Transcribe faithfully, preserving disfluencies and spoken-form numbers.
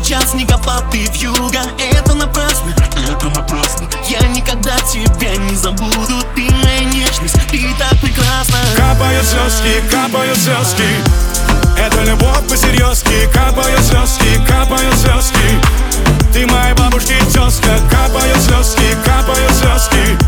сейчас снегопады вьюга. Это напрасно, это напрасно. Я никогда тебя не забуду. Ты моя нежность, ты так прекрасна. Капают звездки, капают звездки. Это любовь по-серьезки. Капают звездки, капают звездки. Ты моей бабушки тезка. Капают звездки, капают звездки.